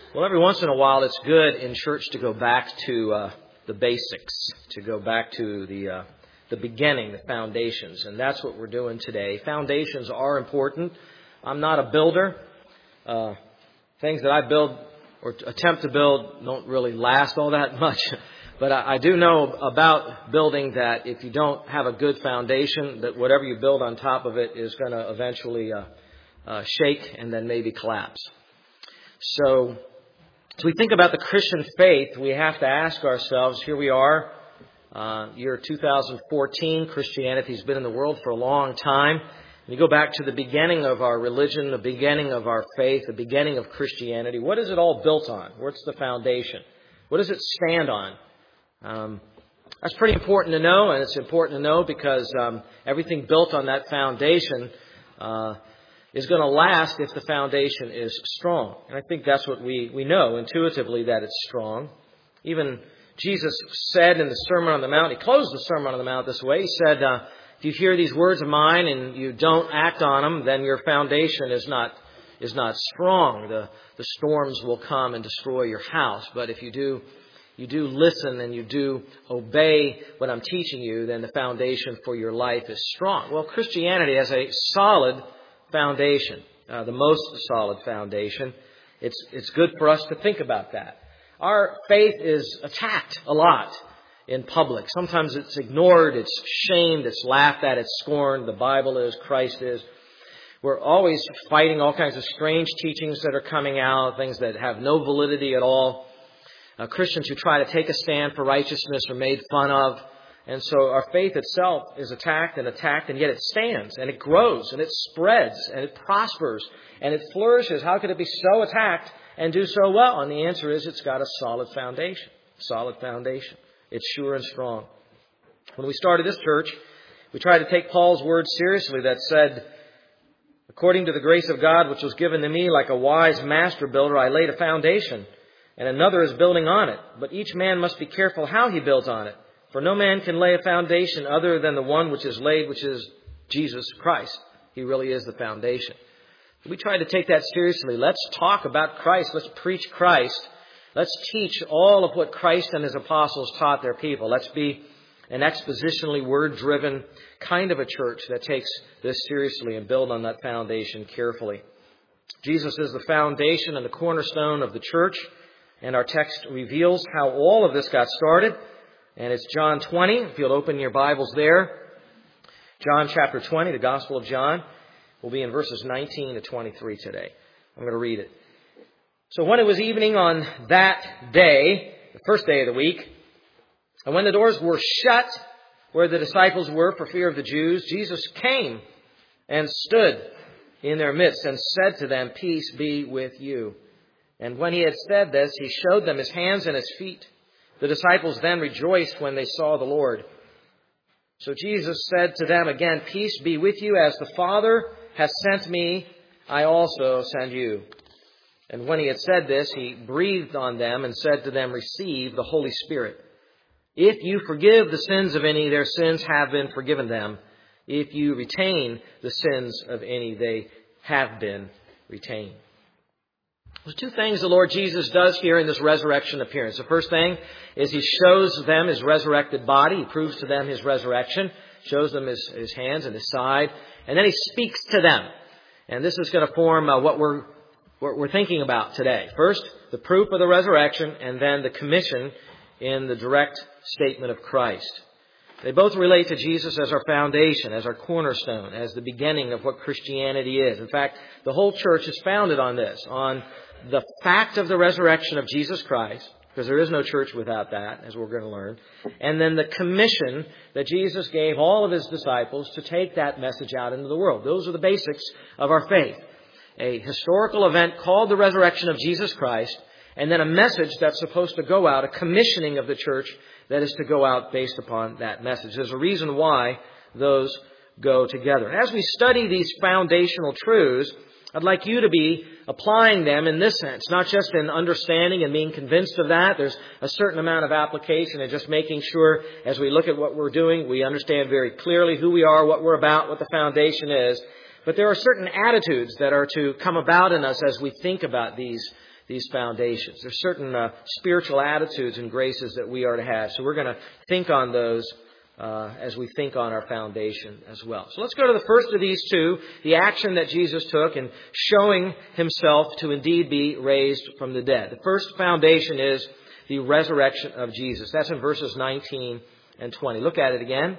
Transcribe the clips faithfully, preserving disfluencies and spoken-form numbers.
Well, every once in a while, it's good in church to go back to uh, the basics, to go back to the uh, the beginning, the foundations, and that's what we're doing today. Foundations are important. I'm not a builder. Uh, things that I build or attempt to build don't really last all that much. But I, I do know about building that if you don't have a good foundation, that whatever you build on top of it is going to eventually uh, uh, shake and then maybe collapse. So, as we think about the Christian faith, we have to ask ourselves, here we are, uh, year two thousand fourteen, Christianity's been in the world for a long time. And you go back to the beginning of our religion, the beginning of our faith, the beginning of Christianity. What is it all built on? What's the foundation? What does it stand on? Um, that's pretty important to know, and it's important to know because um, everything built on that foundation uh, is going to last if the foundation is strong. And I think that's what we, we know intuitively, that it's strong. Even Jesus said in the Sermon on the Mount, he closed the Sermon on the Mount this way. He said, uh, if you hear these words of mine and you don't act on them, then your foundation is not is not strong. The, the storms will come and destroy your house. But if you do you do listen and you do obey what I'm teaching you, then the foundation for your life is strong. Well, Christianity has a solid foundation, uh, the most solid foundation. It's it's good for us to think about that. Our faith is attacked a lot in public. Sometimes it's ignored, it's shamed, it's laughed at, it's scorned. The Bible is, Christ is. We're always fighting all kinds of strange teachings that are coming out, things that have no validity at all. Uh, Christians who try to take a stand for righteousness are made fun of. And so our faith itself is attacked and attacked, and yet it stands, and it grows, and it spreads, and it prospers, and it flourishes. How could it be so attacked and do so well? And the answer is it's got a solid foundation. Solid foundation. It's sure and strong. When we started this church, we tried to take Paul's words seriously that said, according to the grace of God which was given to me, like a wise master builder, I laid a foundation, and another is building on it. But each man must be careful how he builds on it. For no man can lay a foundation other than the one which is laid, which is Jesus Christ. He really is the foundation. We tried to take that seriously. Let's talk about Christ. Let's preach Christ. Let's teach all of what Christ and His apostles taught their people. Let's be an expositionally word-driven kind of a church that takes this seriously and build on that foundation carefully. Jesus is the foundation and the cornerstone of the church, and our text reveals how all of this got started. And it's John twenty, if you'll open your Bibles there. John chapter twenty, the Gospel of John. We'll be in verses nineteen to twenty-three today. I'm going to read it. So when it was evening on that day, the first day of the week, and when the doors were shut where the disciples were for fear of the Jews, Jesus came and stood in their midst and said to them, "Peace be with you." And when he had said this, he showed them his hands and his feet. The disciples then rejoiced when they saw the Lord. So Jesus said to them again, "Peace be with you. As the Father has sent me, I also send you." And when he had said this, he breathed on them and said to them, "Receive the Holy Spirit. If you forgive the sins of any, their sins have been forgiven them. If you retain the sins of any, they have been retained." There's two things the Lord Jesus does here in this resurrection appearance. The first thing is he shows them his resurrected body. He proves to them his resurrection, shows them his, his hands and his side, and then he speaks to them. And this is going to form uh, what we're what we're thinking about today. First, the proof of the resurrection, and then the commission in the direct statement of Christ. They both relate to Jesus as our foundation, as our cornerstone, as the beginning of what Christianity is. In fact, the whole church is founded on this, on the fact of the resurrection of Jesus Christ, because there is no church without that, as we're going to learn, and then the commission that Jesus gave all of his disciples to take that message out into the world. Those are the basics of our faith. A historical event called the resurrection of Jesus Christ, and then a message that's supposed to go out, a commissioning of the church that is to go out based upon that message. There's a reason why those go together. And as we study these foundational truths, I'd like you to be applying them in this sense, not just in understanding and being convinced of that. There's a certain amount of application and just making sure as we look at what we're doing, we understand very clearly who we are, what we're about, what the foundation is. But there are certain attitudes that are to come about in us as we think about these these foundations. There's certain uh, spiritual attitudes and graces that we are to have. So we're going to think on those uh, as we think on our foundation as well. So let's go to the first of these two, the action that Jesus took in showing himself to indeed be raised from the dead. The first foundation is the resurrection of Jesus. That's in verses nineteen and twenty. Look at it again.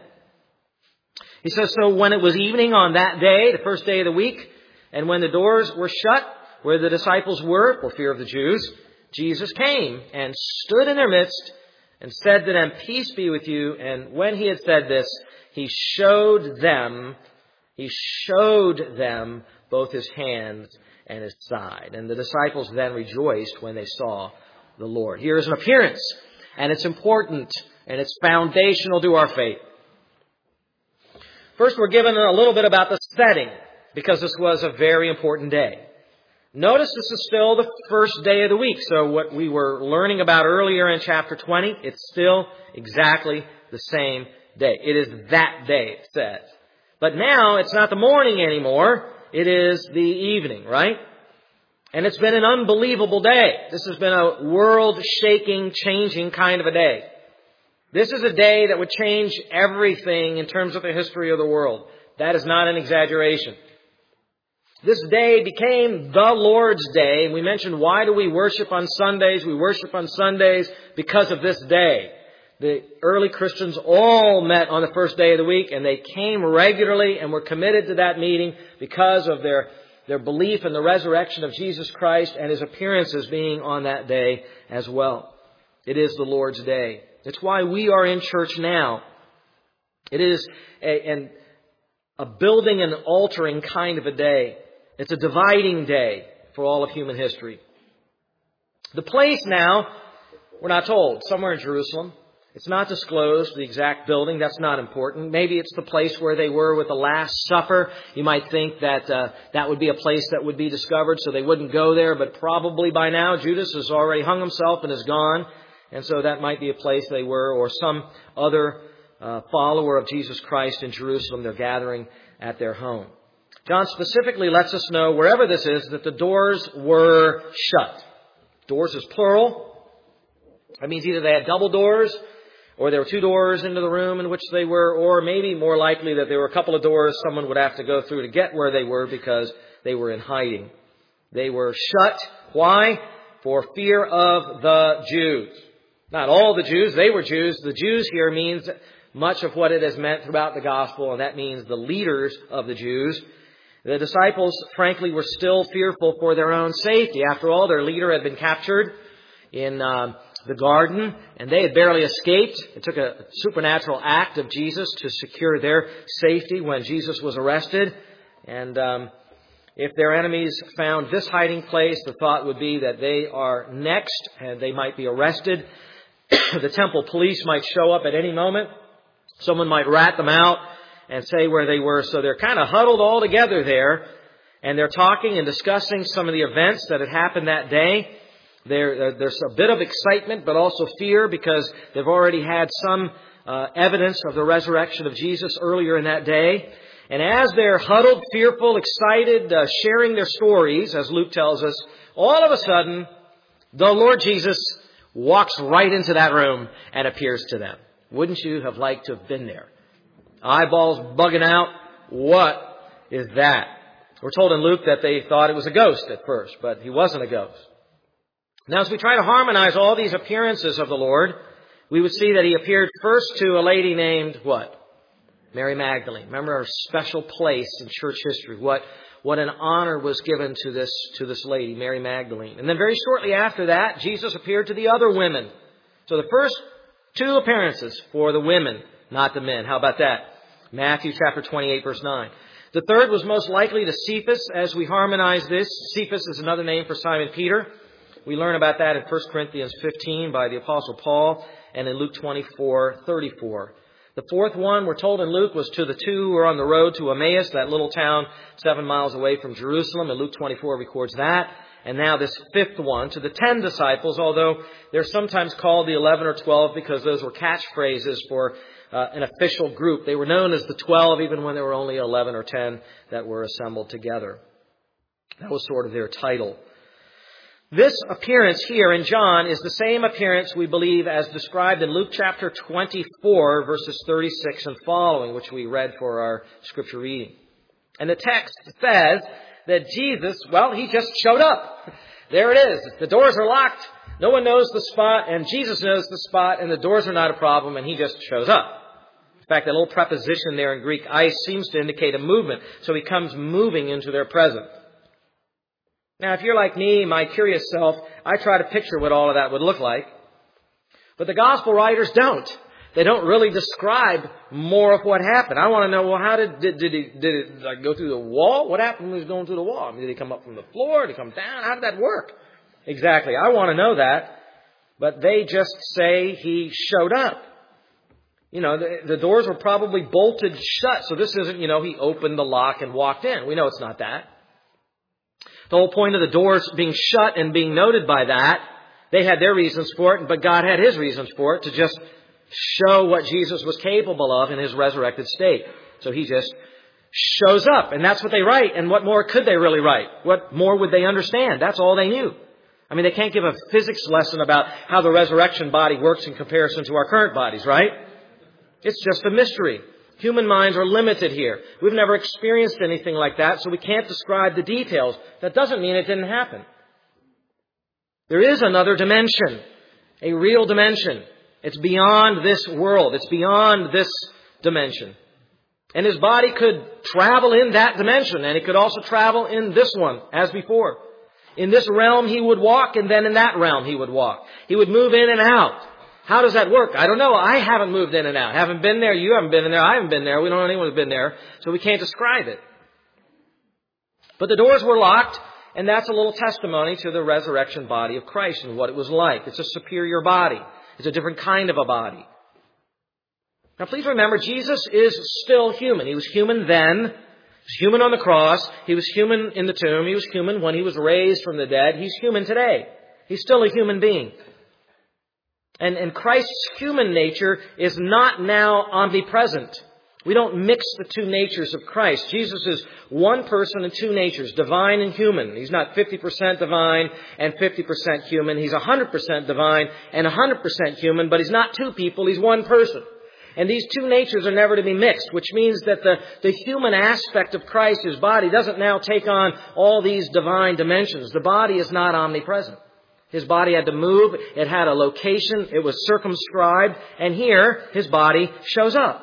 He says, so when it was evening on that day, the first day of the week, and when the doors were shut where the disciples were, for fear of the Jews, Jesus came and stood in their midst and said to them, peace be with you. And when he had said this, he showed them, he showed them both his hands and his side. And the disciples then rejoiced when they saw the Lord. Here is an appearance, and it's important, and it's foundational to our faith. First, we're given a little bit about the setting, because this was a very important day. Notice this is still the first day of the week. So what we were learning about earlier in chapter twenty, it's still exactly the same day. It is that day, it says. But now it's not the morning anymore. It is the evening, right? And it's been an unbelievable day. This has been a world-shaking, changing kind of a day. This is a day that would change everything in terms of the history of the world. That is not an exaggeration. This day became the Lord's Day. And we mentioned, why do we worship on Sundays? We worship on Sundays because of this day. The early Christians all met on the first day of the week, and they came regularly and were committed to that meeting because of their, their belief in the resurrection of Jesus Christ and his appearances being on that day as well. It is the Lord's Day. It's why we are in church now. It is a, an, a building and altering kind of a day. It's a dividing day for all of human history. The place now, we're not told. Somewhere in Jerusalem. It's not disclosed, the exact building. That's not important. Maybe it's the place where they were with the Last Supper. You might think that uh, that would be a place that would be discovered, so they wouldn't go there. But probably by now, Judas has already hung himself and is gone. And so that might be a place they were, or some other uh, follower of Jesus Christ in Jerusalem. They're gathering at their home. John specifically lets us know, wherever this is, that the doors were shut. Doors is plural. That means either they had double doors, or there were two doors into the room in which they were, or maybe more likely that there were a couple of doors someone would have to go through to get where they were because they were in hiding. They were shut. Why? For fear of the Jews. Not all the Jews. They were Jews. The Jews here means much of what it has meant throughout the gospel, and that means the leaders of the Jews. The disciples, frankly, were still fearful for their own safety. After all, their leader had been captured in uh, the garden, and they had barely escaped. It took a supernatural act of Jesus to secure their safety when Jesus was arrested. And um, if their enemies found this hiding place, the thought would be that they are next, and they might be arrested. The temple police might show up at any moment. Someone might rat them out and say where they were. So they're kind of huddled all together there, and they're talking and discussing some of the events that had happened that day. There, there's a bit of excitement, but also fear, because they've already had some uh, evidence of the resurrection of Jesus earlier in that day. And as they're huddled, fearful, excited, uh, sharing their stories, as Luke tells us, all of a sudden, the Lord Jesus walks right into that room and appears to them. Wouldn't you have liked to have been there? Eyeballs bugging out. What is that? We're told in Luke that they thought it was a ghost at first, but he wasn't a ghost. Now, as we try to harmonize all these appearances of the Lord, we would see that he appeared first to a lady named what? Mary Magdalene. Remember her special place in church history. What, what an honor was given to this, to this lady, Mary Magdalene. And then very shortly after that, Jesus appeared to the other women. So the first two appearances for the women, not the men. How about that? Matthew chapter twenty-eight, verse nine. The third was most likely to Cephas as we harmonize this. Cephas is another name for Simon Peter. We learn about that in First Corinthians fifteen by the Apostle Paul, and in Luke twenty-four thirty-four. The fourth one, we're told in Luke, was to the two who were on the road to Emmaus, that little town seven miles away from Jerusalem. And Luke twenty-four records that. And now this fifth one to the ten disciples, although they're sometimes called the eleven or twelve because those were catchphrases for uh, an official group. They were known as the twelve even when there were only eleven or ten that were assembled together. That was sort of their title. This appearance here in John is the same appearance we believe as described in Luke chapter twenty-four, verses thirty-six and following, which we read for our scripture reading. And the text says that Jesus, well, he just showed up. There it is. The doors are locked. No one knows the spot, and Jesus knows the spot, and the doors are not a problem, and he just shows up. In fact, that little preposition there in Greek, eis, seems to indicate a movement. So he comes moving into their presence. Now, if you're like me, my curious self, I try to picture what all of that would look like. But the gospel writers don't. They don't really describe more of what happened. I want to know, well, how did, did, did he, did it like, go through the wall? What happened when he was going through the wall? I mean, did he come up from the floor? Did he come down? How did that work? Exactly. I want to know that. But they just say he showed up. You know, the, the doors were probably bolted shut. So this isn't, you know, he opened the lock and walked in. We know it's not that. The whole point of the doors being shut and being noted by that, they had their reasons for it, but God had his reasons for it to just show what Jesus was capable of in his resurrected state. So he just shows up, and that's what they write. And what more could they really write? What more would they understand? That's all they knew. I mean, they can't give a physics lesson about how the resurrection body works in comparison to our current bodies, right? It's just a mystery. Human minds are limited here. We've never experienced anything like that, so we can't describe the details. That doesn't mean it didn't happen. There is another dimension, a real dimension. It's beyond this world. It's beyond this dimension. And his body could travel in that dimension, and it could also travel in this one, as before. In this realm he would walk, and then in that realm he would walk. He would move in and out. How does that work? I don't know. I haven't moved in and out. I haven't been there. You haven't been in there. I haven't been there. We don't know anyone who's been there. So we can't describe it. But the doors were locked, and that's a little testimony to the resurrection body of Christ and what it was like. It's a superior body. It's a different kind of a body. Now please remember, Jesus is still human. He was human then. He was human on the cross. He was human in the tomb. He was human when he was raised from the dead. He's human today. He's still a human being. And, and Christ's human nature is not now omnipresent. We don't mix the two natures of Christ. Jesus is one person and two natures, divine and human. He's not fifty percent divine and fifty percent human. He's one hundred percent divine and one hundred percent human, but he's not two people. He's one person. And these two natures are never to be mixed, which means that the, the human aspect of Christ, his body, doesn't now take on all these divine dimensions. The body is not omnipresent. His body had to move. It had a location. It was circumscribed. And here, his body shows up.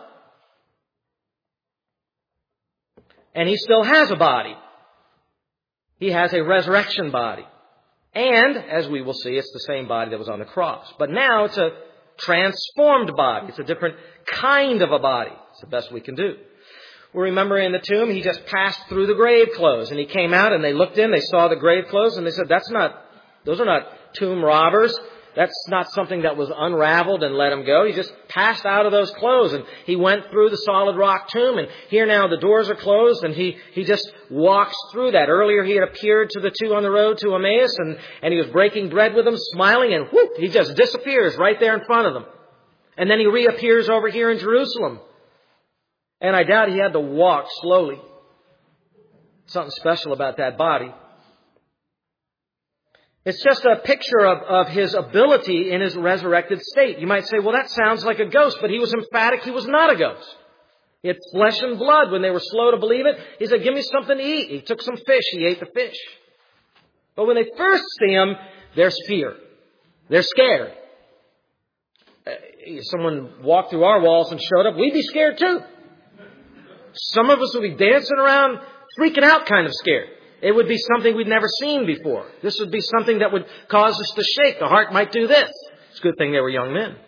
And he still has a body. He has a resurrection body. And, as we will see, it's the same body that was on the cross. But now it's a transformed body. It's a different kind of a body. It's the best we can do. We remember in the tomb, he just passed through the grave clothes. And he came out and they looked in, they saw the grave clothes, and they said, that's not, those are not tomb robbers. That's not something that was unraveled and let him go. He just passed out of those clothes and he went through the solid rock tomb. And here now the doors are closed and he, he just walks through that. Earlier he had appeared to the two on the road to Emmaus and, and he was breaking bread with them, smiling, and whoop, he just disappears right there in front of them. And then he reappears over here in Jerusalem. And I doubt he had to walk slowly. Something special about that body. It's just a picture of, of his ability in his resurrected state. You might say, well, that sounds like a ghost, but he was emphatic he was not a ghost. He had flesh and blood. When they were slow to believe it, he said, give me something to eat. He took some fish. He ate the fish. But when they first see him, there's fear. They're scared. Uh, if someone walked through our walls and showed up, we'd be scared too. Some of us would be dancing around, freaking out kind of scared. It would be something we'd never seen before. This would be something that would cause us to shake. The heart might do this. It's a good thing they were young men.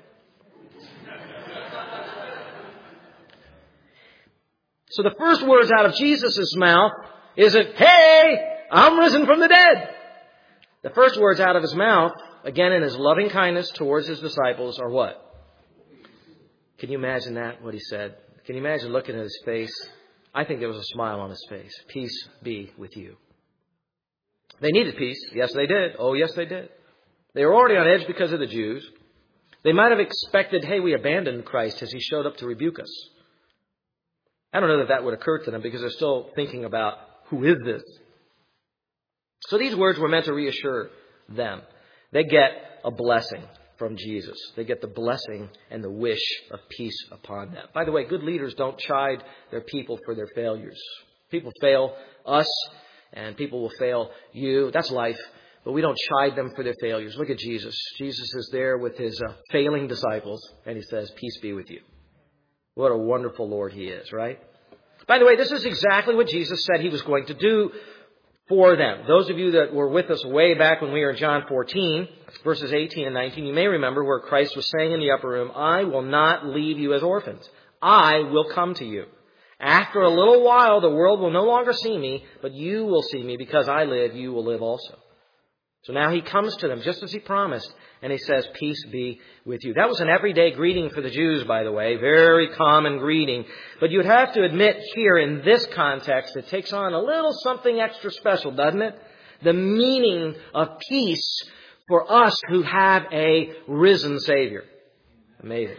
So the first words out of Jesus' mouth isn't, hey, I'm risen from the dead. The first words out of his mouth, again in his loving kindness towards his disciples, are what? Can you imagine that, what he said? Can you imagine looking at his face? I think there was a smile on his face. Peace be with you. They needed peace. Yes, they did. Oh, yes, they did. They were already on edge because of the Jews. They might have expected, hey, we abandoned Christ as he showed up to rebuke us. I don't know that that would occur to them because they're still thinking about, who is this? So these words were meant to reassure them. They get a blessing from Jesus. They get the blessing and the wish of peace upon them. By the way, good leaders don't chide their people for their failures. People fail us, and people will fail you. That's life. But we don't chide them for their failures. Look at Jesus. Jesus is there with his uh, failing disciples, and he says, peace be with you. What a wonderful Lord he is, right? By the way, this is exactly what Jesus said he was going to do for them. Those of you that were with us way back when we were in John fourteen, verses eighteen and nineteen, you may remember where Christ was saying in the upper room, I will not leave you as orphans. I will come to you. After a little while, the world will no longer see me, but you will see me. Because I live, you will live also. So now he comes to them just as he promised, and he says, peace be with you. That was an everyday greeting for the Jews, by the way, very common greeting. But you'd have to admit here in this context, it takes on a little something extra special, doesn't it? The meaning of peace for us who have a risen Savior. Amazing.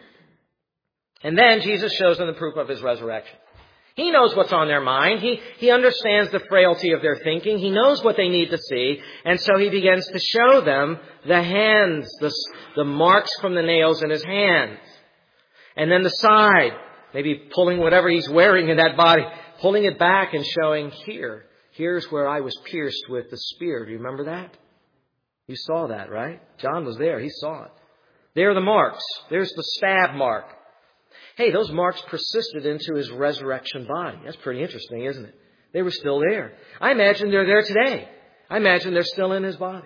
And then Jesus shows them the proof of his resurrection. He knows what's on their mind. He, he understands the frailty of their thinking. He knows what they need to see. And so he begins to show them the hands, the, the marks from the nails in his hands. And then the side, maybe pulling whatever he's wearing in that body, pulling it back and showing here. Here's where I was pierced with the spear. Do you remember that? You saw that, right? John was there. He saw it. There are the marks. There's the stab mark. Hey, those marks persisted into his resurrection body. That's pretty interesting, isn't it? They were still there. I imagine they're there today. I imagine they're still in his body.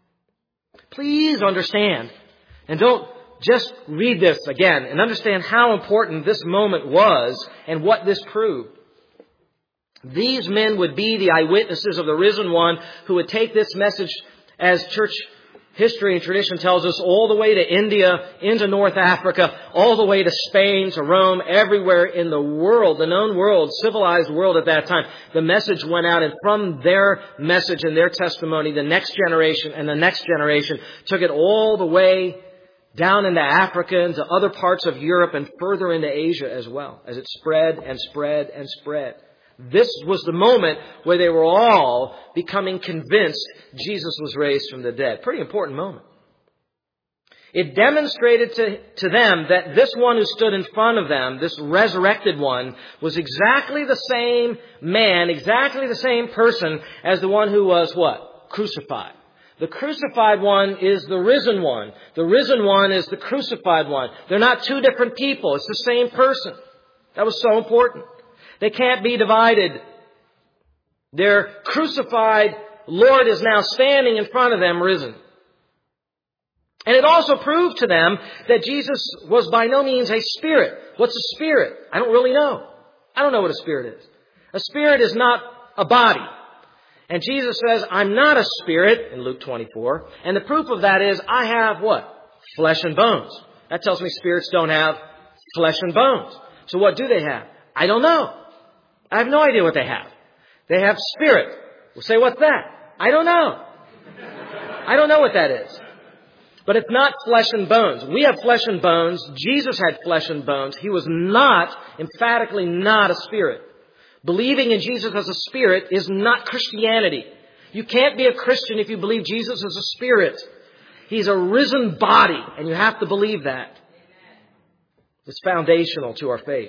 Please understand, and don't just read this again, and understand how important this moment was and what this proved. These men would be the eyewitnesses of the risen one who would take this message, as church history and tradition tells us, all the way to India, into North Africa, all the way to Spain, to Rome, everywhere in the world, the known world, civilized world at that time. The message went out, and from their message and their testimony, the next generation and the next generation took it all the way down into Africa, into other parts of Europe, and further into Asia as well, as it spread and spread and spread. This was the moment where they were all becoming convinced Jesus was raised from the dead. Pretty important moment. It demonstrated to, to them that this one who stood in front of them, this resurrected one, was exactly the same man, exactly the same person as the one who was what? Crucified. The crucified one is the risen one. The risen one is the crucified one. They're not two different people. It's the same person. That was so important. They can't be divided. Their crucified Lord is now standing in front of them, risen. And it also proved to them that Jesus was by no means a spirit. What's a spirit? I don't really know. I don't know what a spirit is. A spirit is not a body. And Jesus says, I'm not a spirit, in Luke twenty-four. And the proof of that is, I have what? Flesh and bones. That tells me spirits don't have flesh and bones. So what do they have? I don't know. I have no idea what they have. They have spirit. We'll say, what's that? I don't know. I don't know what that is. But it's not flesh and bones. We have flesh and bones. Jesus had flesh and bones. He was not, emphatically not a spirit. Believing in Jesus as a spirit is not Christianity. You can't be a Christian if you believe Jesus is a spirit. He's a risen body, and you have to believe that. It's foundational to our faith.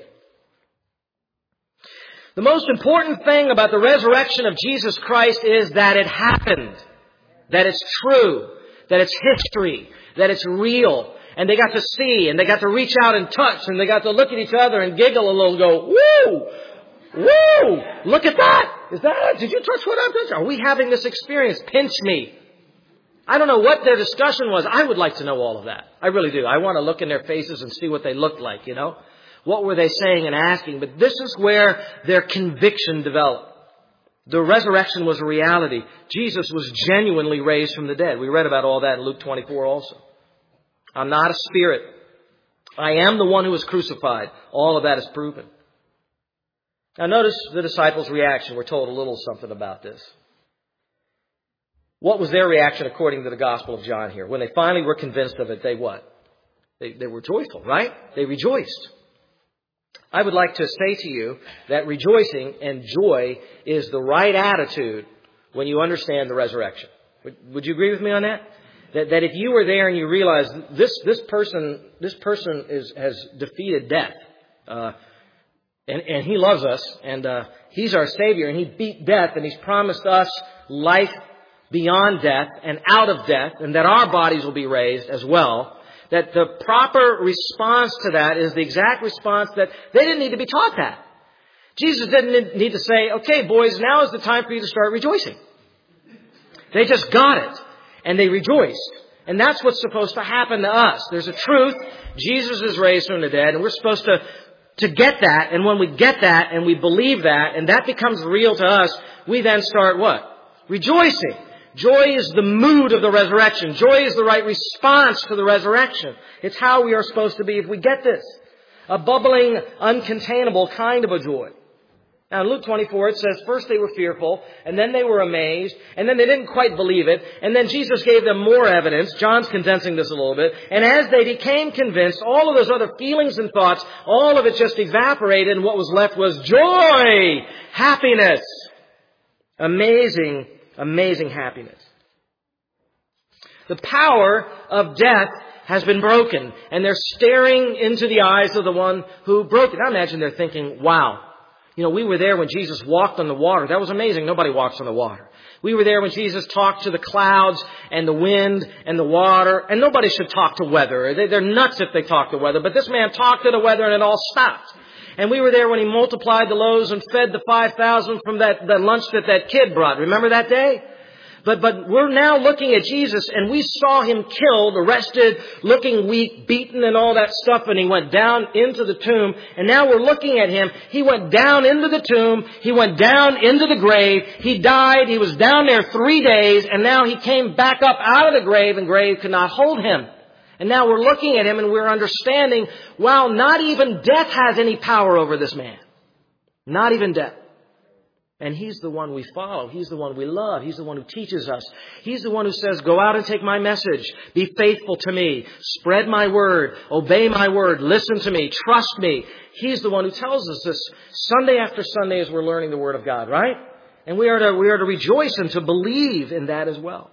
The most important thing about the resurrection of Jesus Christ is that it happened, that it's true, that it's history, that it's real. And they got to see, and they got to reach out and touch, and they got to look at each other and giggle a little, go, woo! Woo! Look at that! Is that, did you touch what I'm touching? Are we having this experience? Pinch me. I don't know what their discussion was. I would like to know all of that. I really do. I want to look in their faces and see what they looked like, you know? What were they saying and asking? But this is where their conviction developed. The resurrection was a reality. Jesus was genuinely raised from the dead. We read about all that in Luke twenty-four also. I'm not a spirit. I am the one who was crucified. All of that is proven. Now notice the disciples' reaction. We're told a little something about this. What was their reaction according to the Gospel of John here? When they finally were convinced of it, they what? They, they were joyful, right? They rejoiced. I would like to say to you that rejoicing and joy is the right attitude when you understand the resurrection. Would, would you agree with me on that? That, that if you were there and you realize this, this person, this person is, has defeated death, uh, and, and He loves us, and uh, He's our Savior, and He beat death, and He's promised us life beyond death and out of death, and that our bodies will be raised as well, that the proper response to that is the exact response that they didn't need to be taught that. Jesus didn't need to say, okay, boys, now is the time for you to start rejoicing. They just got it, and they rejoiced. And that's what's supposed to happen to us. There's a truth. Jesus is raised from the dead, and we're supposed to, to get that. And when we get that, and we believe that, and that becomes real to us, we then start what? Rejoicing. Joy is the mood of the resurrection. Joy is the right response to the resurrection. It's how we are supposed to be if we get this. A bubbling, uncontainable kind of a joy. Now in Luke twenty-four it says first they were fearful, and then they were amazed, and then they didn't quite believe it, and then Jesus gave them more evidence. John's condensing this a little bit. And as they became convinced, all of those other feelings and thoughts, all of it just evaporated, and what was left was joy, happiness. Amazing, amazing happiness. The power of death has been broken, and they're staring into the eyes of the one who broke it. I imagine they're thinking, wow. You know, we were there when Jesus walked on the water. That was amazing. Nobody walks on the water. We were there when Jesus talked to the clouds and the wind and the water. And nobody should talk to weather. They're nuts if they talk to weather. But this man talked to the weather and it all stopped. And we were there when He multiplied the loaves and fed the five thousand from that, that lunch that that kid brought. Remember that day? But, but we're now looking at Jesus, and we saw Him killed, arrested, looking weak, beaten and all that stuff, and He went down into the tomb. And now we're looking at Him. He went down into the tomb. He went down into the grave. He died. He was down there three days, and now He came back up out of the grave, and grave could not hold Him. And now we're looking at Him, and we're understanding, wow, not even death has any power over this man. Not even death. And He's the one we follow. He's the one we love. He's the one who teaches us. He's the one who says, go out and take my message. Be faithful to me. Spread my word. Obey my word. Listen to me. Trust me. He's the one who tells us this Sunday after Sunday as we're learning the Word of God, right? And we are to, we are to rejoice and to believe in that as well.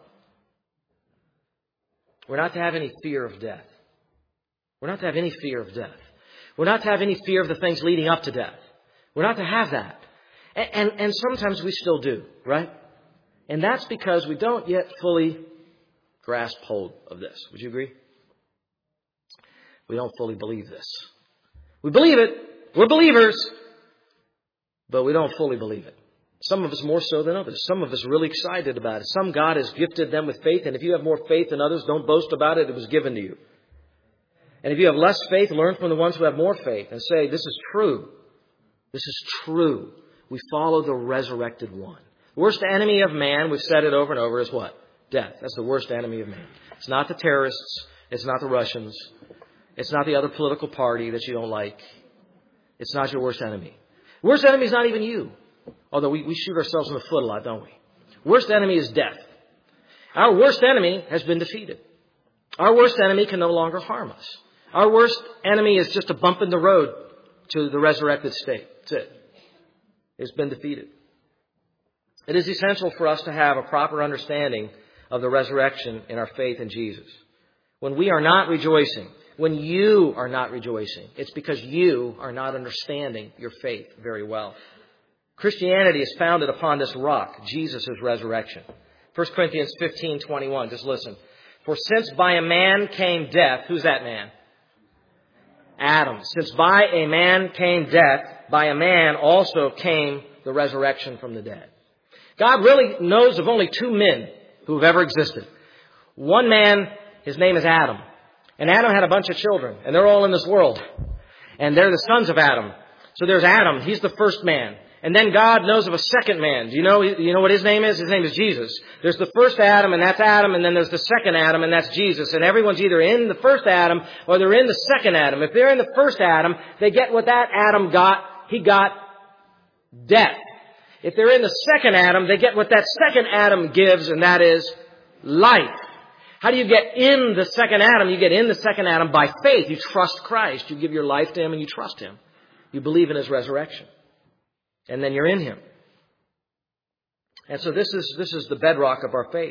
We're not to have any fear of death. We're not to have any fear of death. We're not to have any fear of the things leading up to death. We're not to have that. And, and, and sometimes we still do, right? And that's because we don't yet fully grasp hold of this. Would you agree? We don't fully believe this. We believe it. We're believers. But we don't fully believe it. Some of us more so than others. Some of us really excited about it. Some God has gifted them with faith. And if you have more faith than others, don't boast about it. It was given to you. And if you have less faith, learn from the ones who have more faith and say, this is true. This is true. We follow the resurrected one. The worst enemy of man, we've said it over and over, is what? Death. That's the worst enemy of man. It's not the terrorists. It's not the Russians. It's not the other political party that you don't like. It's not your worst enemy. The worst enemy is not even you. Although we, we shoot ourselves in the foot a lot, don't we? Worst enemy is death. Our worst enemy has been defeated. Our worst enemy can no longer harm us. Our worst enemy is just a bump in the road to the resurrected state. That's it. It's been defeated. It is essential for us to have a proper understanding of the resurrection in our faith in Jesus. When we are not rejoicing, when you are not rejoicing, it's because you are not understanding your faith very well. Christianity is founded upon this rock, Jesus' resurrection. First Corinthians fifteen twenty-one, just listen. For since by a man came death, who's that man? Adam. Since by a man came death, by a man also came the resurrection from the dead. God really knows of only two men who have ever existed. One man, his name is Adam. And Adam had a bunch of children, and they're all in this world. And they're the sons of Adam. So there's Adam. He's the first man. And then God knows of a second man. Do you know, you know what his name is? His name is Jesus. There's the first Adam, and that's Adam, and then there's the second Adam, and that's Jesus. And everyone's either in the first Adam or they're in the second Adam. If they're in the first Adam, they get what that Adam got. He got death. If they're in the second Adam, they get what that second Adam gives, and that is life. How do you get in the second Adam? You get in the second Adam by faith. You trust Christ. You give your life to Him and you trust Him. You believe in His resurrection. And then you're in Him. And so this is, this is the bedrock of our faith.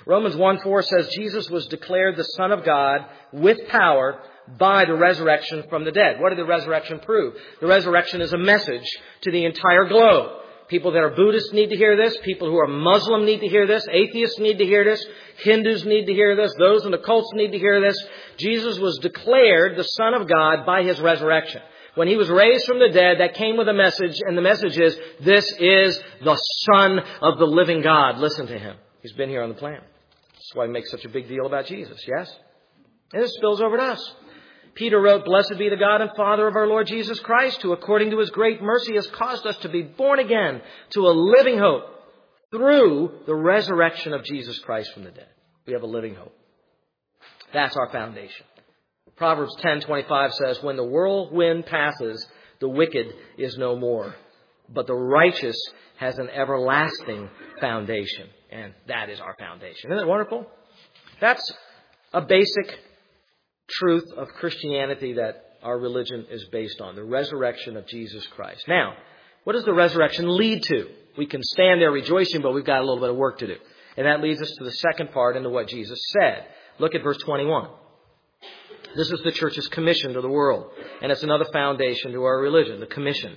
Romans one four says Jesus was declared the Son of God with power by the resurrection from the dead. What did the resurrection prove? The resurrection is a message to the entire globe. People that are Buddhists need to hear this. People who are Muslim need to hear this. Atheists need to hear this. Hindus need to hear this. Those in the cults need to hear this. Jesus was declared the Son of God by His resurrection. When He was raised from the dead, that came with a message, and the message is, this is the Son of the living God. Listen to Him. He's been here on the planet. That's why we make such a big deal about Jesus, yes? And this spills over to us. Peter wrote, Blessed be the God and Father of our Lord Jesus Christ, who according to His great mercy has caused us to be born again to a living hope through the resurrection of Jesus Christ from the dead. We have a living hope. That's our foundation. Proverbs ten twenty-five says, When the whirlwind passes, the wicked is no more, but the righteous has an everlasting foundation. And that is our foundation. Isn't that wonderful? That's a basic truth of Christianity that our religion is based on, the resurrection of Jesus Christ. Now, what does the resurrection lead to? We can stand there rejoicing, but we've got a little bit of work to do. And that leads us to the second part, into what Jesus said. Look at verse twenty-one. This is the church's commission to the world. And it's another foundation to our religion, the commission.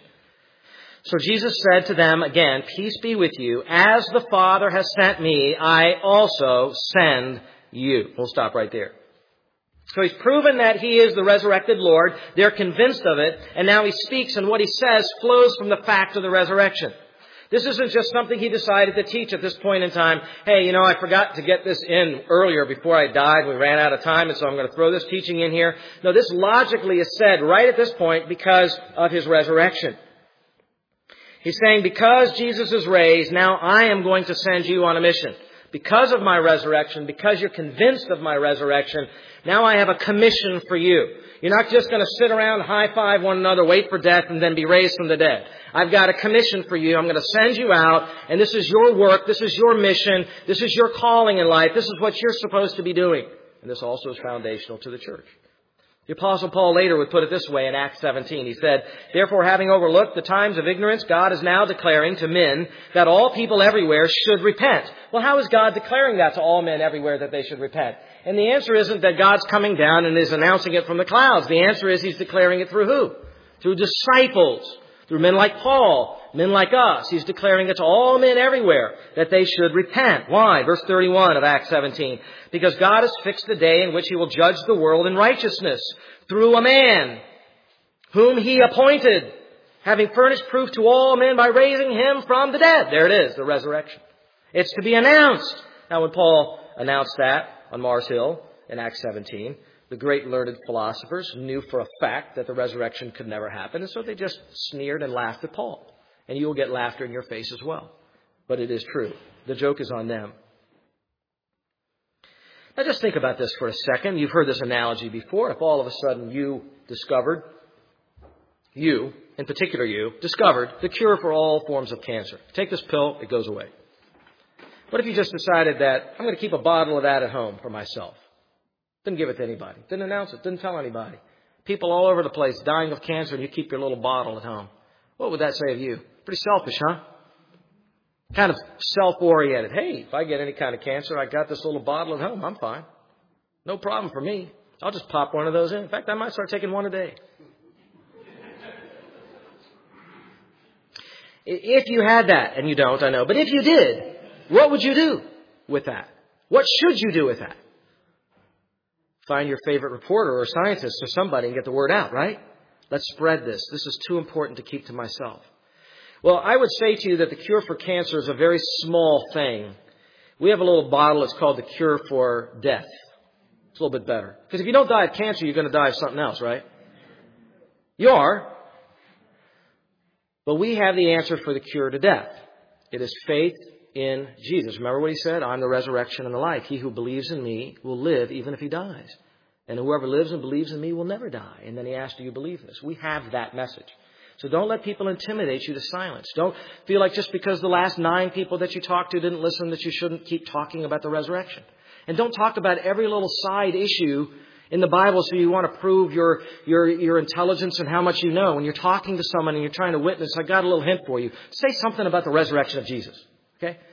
So Jesus said to them again, Peace be with you. As the Father has sent me, I also send you. We'll stop right there. So He's proven that He is the resurrected Lord. They're convinced of it. And now He speaks, and what He says flows from the fact of the resurrection. This isn't just something He decided to teach at this point in time. Hey, you know, I forgot to get this in earlier before I died. We ran out of time, and so I'm going to throw this teaching in here. No, this logically is said right at this point because of His resurrection. He's saying, because Jesus is raised, now I am going to send you on a mission. Because of my resurrection, because you're convinced of my resurrection, now I have a commission for you. You're not just going to sit around, high-five one another, wait for death, and then be raised from the dead. I've got a commission for you. I'm going to send you out, and this is your work. This is your mission. This is your calling in life. This is what you're supposed to be doing. And this also is foundational to the church. The Apostle Paul later would put it this way in Acts seventeen. He said, Therefore, having overlooked the times of ignorance, God is now declaring to men that all people everywhere should repent. Well, how is God declaring that to all men everywhere, that they should repent? And the answer isn't that God's coming down and is announcing it from the clouds. The answer is He's declaring it through who? Through disciples. Through men like Paul, men like us. He's declaring it to all men everywhere that they should repent. Why? Verse thirty-one of Acts seventeen. Because God has fixed the day in which He will judge the world in righteousness through a man whom He appointed, having furnished proof to all men by raising Him from the dead. There it is, the resurrection. It's to be announced. Now, when Paul announced that on Mars Hill in Acts seventeen, the great learned philosophers knew for a fact that the resurrection could never happen, and so they just sneered and laughed at Paul. And you will get laughter in your face as well. But it is true. The joke is on them. Now just think about this for a second. You've heard this analogy before. If all of a sudden you discovered, you, in particular you, discovered the cure for all forms of cancer. Take this pill, it goes away. What if you just decided that I'm going to keep a bottle of that at home for myself? Didn't give it to anybody. Didn't announce it. Didn't tell anybody. People all over the place dying of cancer, and you keep your little bottle at home. What would that say of you? Pretty selfish, huh? Kind of self-oriented. Hey, if I get any kind of cancer, I got this little bottle at home. I'm fine. No problem for me. I'll just pop one of those in. In fact, I might start taking one a day. If you had that, and you don't, I know, but if you did, what would you do with that? What should you do with that? Find your favorite reporter or scientist or somebody and get the word out, right? Let's spread this. This is too important to keep to myself. Well, I would say to you that the cure for cancer is a very small thing. We have a little bottle. It's called the cure for death. It's a little bit better. Because if you don't die of cancer, you're going to die of something else, right? You are. But we have the answer for the cure to death. It is faith in Jesus. Remember what He said? I'm the resurrection and the life. He who believes in me will live even if he dies. And whoever lives and believes in me will never die. And then He asked, do you believe this? We have that message. So don't let people intimidate you to silence. Don't feel like just because the last nine people that you talked to didn't listen that you shouldn't keep talking about the resurrection. And don't talk about every little side issue in the Bible so you want to prove your, your, your intelligence and how much you know. When you're talking to someone and you're trying to witness, I got a little hint for you. Say something about the resurrection of Jesus. Okay?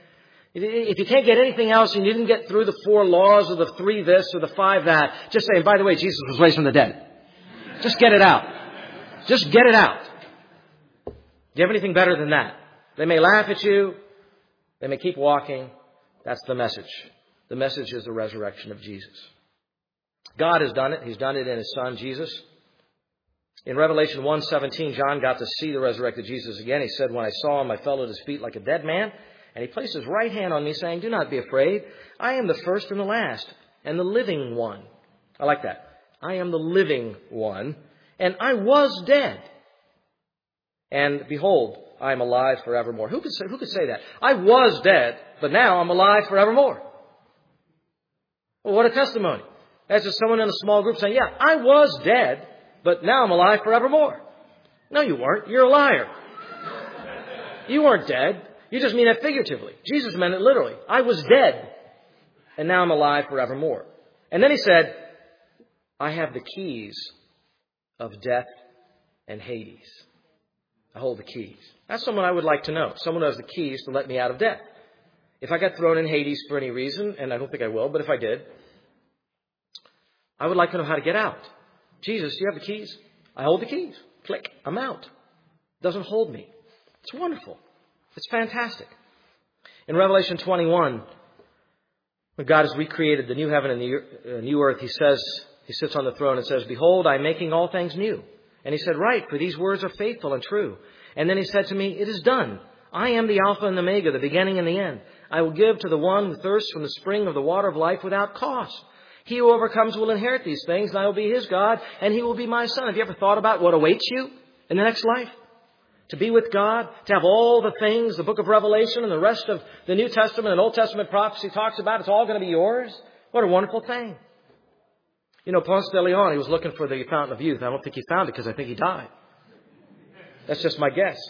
If you can't get anything else and you didn't get through the four laws or the three this or the five that, just say, and by the way, Jesus was raised from the dead. Just get it out. Just get it out. Do you have anything better than that? They may laugh at you. They may keep walking. That's the message. The message is the resurrection of Jesus. God has done it. He's done it in His Son, Jesus. In Revelation one seventeen, John got to see the resurrected Jesus again. He said, when I saw Him, I fell at His feet like a dead man. And He placed His right hand on me, saying, do not be afraid. I am the first and the last, and the living one. I like that. I am the living one, and I was dead. And behold, I am alive forevermore. Who could say, who could say that? I was dead, but now I'm alive forevermore. Well, what a testimony. That's just someone in a small group saying, yeah, I was dead, but now I'm alive forevermore. No, you weren't. You're a liar. You weren't dead. You just mean that figuratively. Jesus meant it literally. I was dead, and now I'm alive forevermore. And then He said, I have the keys of death and Hades. I hold the keys. That's someone I would like to know. Someone who has the keys to let me out of death. If I got thrown in Hades for any reason, and I don't think I will, but if I did, I would like to know how to get out. Jesus, do you have the keys? I hold the keys. Click. I'm out. It doesn't hold me. It's wonderful. It's fantastic. In Revelation twenty-one, when God has recreated the new heaven and the new earth, He says, He sits on the throne and says, behold, I'm making all things new. And He said, right, for these words are faithful and true. And then He said to me, it is done. I am the Alpha and the Omega, the beginning and the end. I will give to the one who thirsts from the spring of the water of life without cost. He who overcomes will inherit these things, and I will be his God, and he will be my son. Have you ever thought about what awaits you in the next life? To be with God, to have all the things the book of Revelation and the rest of the New Testament and Old Testament prophecy talks about, it's all going to be yours. What a wonderful thing. You know, Ponce de Leon, he was looking for the fountain of youth. I don't think he found it because I think he died. That's just my guess.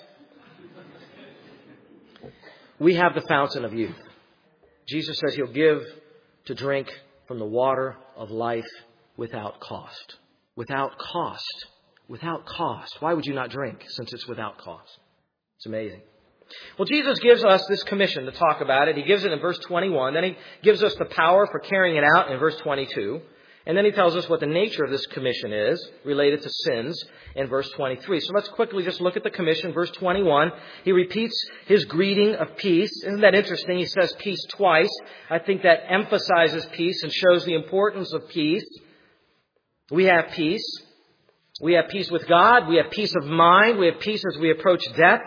We have the fountain of youth. Jesus says He'll give to drink from the water of life without cost. Without cost. Without cost. Why would you not drink since it's without cost? It's amazing. Well, Jesus gives us this commission to talk about it. He gives it in verse twenty-one. Then He gives us the power for carrying it out in verse twenty-two. And then He tells us what the nature of this commission is related to sins in verse twenty-three. So let's quickly just look at the commission. Verse twenty-one, He repeats His greeting of peace. Isn't that interesting? He says peace twice. I think that emphasizes peace and shows the importance of peace. We have peace. We have peace with God. We have peace of mind. We have peace as we approach death.